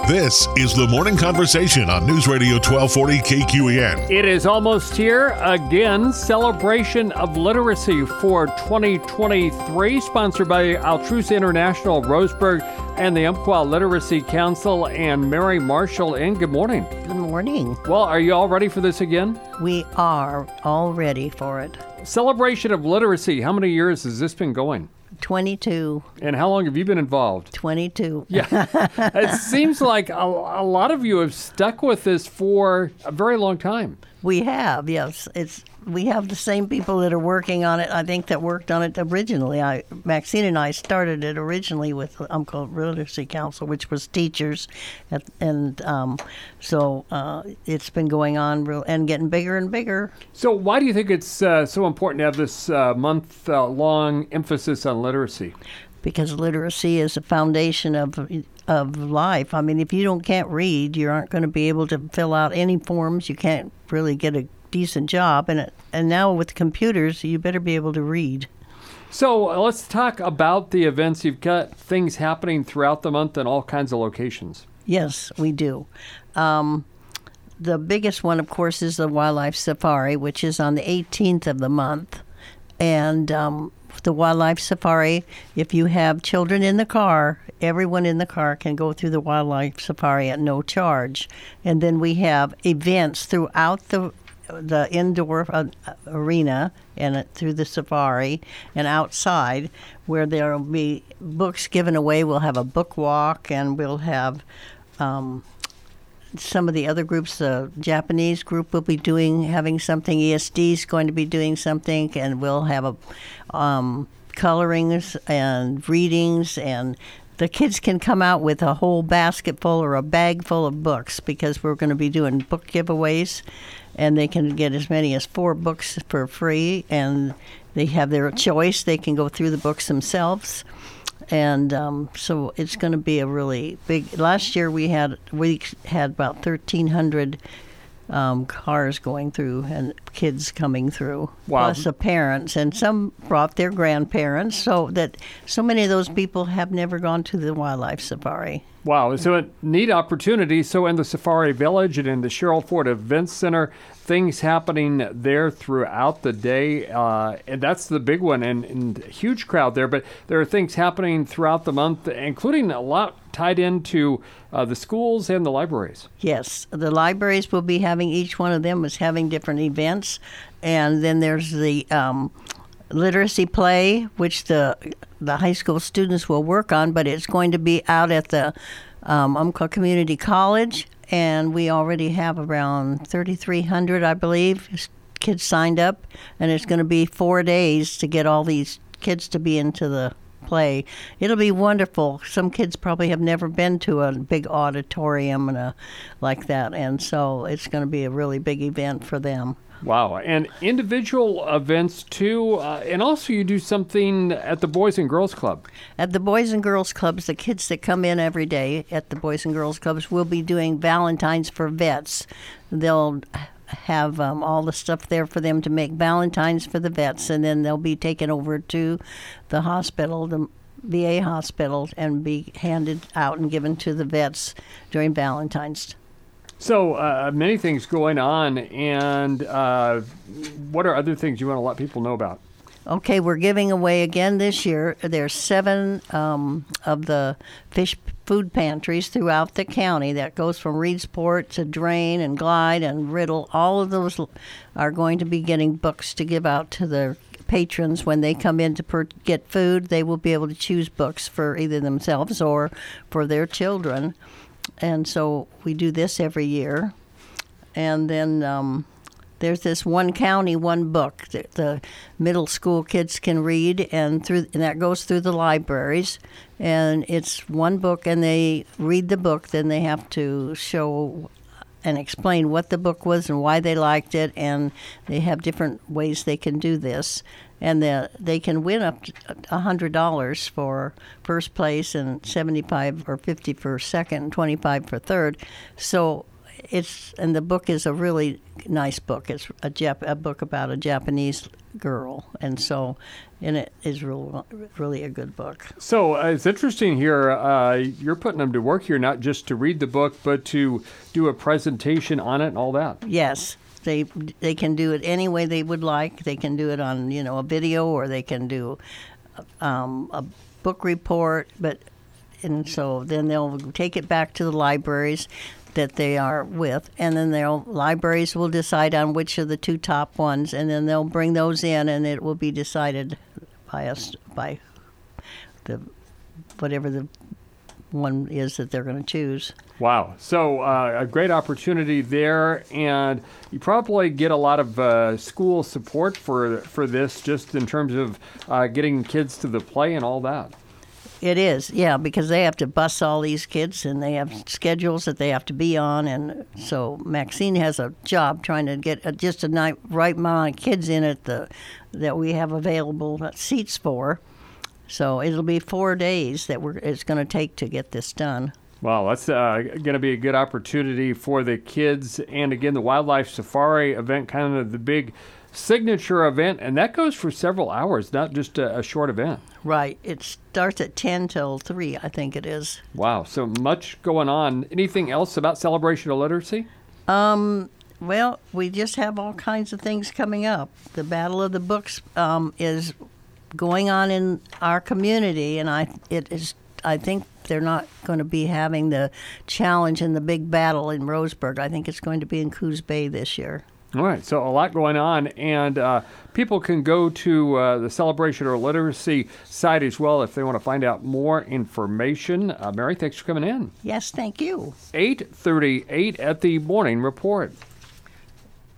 This is the Morning Conversation on News Radio 1240 KQEN. It is almost here again. Celebration of Literacy for 2023, sponsored by Altrusa International, Roseburg, and the Umpqua Literacy Council. And Mary Marshall in. Good morning. Good morning. Well, are you all ready for this again? We are all ready for it. Celebration of Literacy. How many years has this been going? 22. And how long have you been involved? 22. Yeah. It seems like a lot of you have stuck with this for a very long time. We have, yes. We have the same people that are working on it, I think, that worked on it originally. Maxine and I started it originally with Umpqua Literacy Council, which was teachers. So it's been going on and getting bigger and bigger. So why do you think it's so important to have this month-long emphasis on literacy? Because literacy is a foundation of life. I mean, if you can't read, you aren't going to be able to fill out any forms. You can't really get a decent job. And now with computers, you better be able to read. So let's talk about the events. You've got things happening throughout the month in all kinds of locations. Yes, we do. The biggest one, of course, is the Wildlife Safari, which is on the 18th of the month. And the Wildlife Safari, if you have children in the car, everyone in the car can go through the Wildlife Safari at no charge. And then we have events throughout the indoor arena and through the safari and outside where there will be books given away. We'll have a book walk, and we'll have some of the other groups. The Japanese group will be having something. ESD is going to be doing something, and we'll have colorings and readings, and the kids can come out with a whole basket full or a bag full of books, because we're going to be doing book giveaways, and they can get as many as 4 books for free, and they have their choice. They can go through the books themselves. And so it's going to be a really big. Last year we had about 1,300 cars going through and kids coming through. Wow. Plus the parents, and some brought their grandparents. So many of those people have never gone to the Wildlife Safari. Wow, so a neat opportunity. So in the Safari Village and in the Cheryl Ford Event Center, things happening there throughout the day, and that's the big one, and a huge crowd there. But there are things happening throughout the month, including a lot tied into the schools and the libraries. Yes, the libraries will be having, each one of them is having different events, and then there's the literacy play, which the high school students will work on, but it's going to be out at the Umpqua Community College, and we already have around 3,300, I believe, kids signed up, and it's going to be 4 days to get all these kids to be into the play. It'll be wonderful. Some kids probably have never been to a big auditorium like that, and so it's going to be a really big event for them. Wow, and individual events too, and also you do something at the Boys and Girls Club. At the Boys and Girls Clubs, the kids that come in every day at the Boys and Girls Clubs will be doing Valentines for vets. They'll have all the stuff there for them to make Valentines for the vets, and then they'll be taken over to the hospital, the VA hospital, and be handed out and given to the vets during Valentine's. So many things going on, and what are other things you want to let people know about? Okay, we're giving away again this year. There's 7 of the fish food pantries throughout the county. That goes from Reedsport to Drain and Glide and Riddle. All of those are going to be getting books to give out to the patrons when they come in to get food. They will be able to choose books for either themselves or for their children. And so we do this every year. And then there's this one county, one book that the middle school kids can read, and that goes through the libraries. And it's one book, and they read the book. Then they have to show and explain what the book was and why they liked it. And they have different ways they can do this. And they can win up to $100 for first place, and $75 or $50 for second, and $25 for third. So and the book is a really nice book. It's a book about a Japanese girl, and it is really a good book. So it's interesting here. You're putting them to work here, not just to read the book, but to do a presentation on it and all that. Yes. They can do it any way they would like. They can do it on a video, or they can do a book report. And so then they'll take it back to the libraries that they are with, and then libraries will decide on which of the two top ones, and then they'll bring those in, and it will be decided by whatever the one is that they're going to choose. Wow. So a great opportunity there, and you probably get a lot of school support for this, just in terms of getting kids to the play and all that. It is, yeah, because they have to bus all these kids, and they have schedules that they have to be on, and so Maxine has a job trying to get just a right amount of kids in it that we have available seats for. So it'll be 4 days that it's going to take to get this done. Wow, that's going to be a good opportunity for the kids. And again, the Wildlife Safari event, kind of the big signature event, and that goes for several hours, not just a short event. Right. It starts at 10 till 3, I think it is. Wow, so much going on. Anything else about Celebration of Literacy? Well, we just have all kinds of things coming up. The Battle of the Books is going on in our community, and I think they're not going to be having the challenge in the big battle in Roseburg. I think it's going to be in Coos Bay this year. All right, so a lot going on, and people can go to the Celebration of Literacy site as well if they want to find out more information. Mary, thanks for coming in. Yes, thank you. 8:38 at the Morning Report.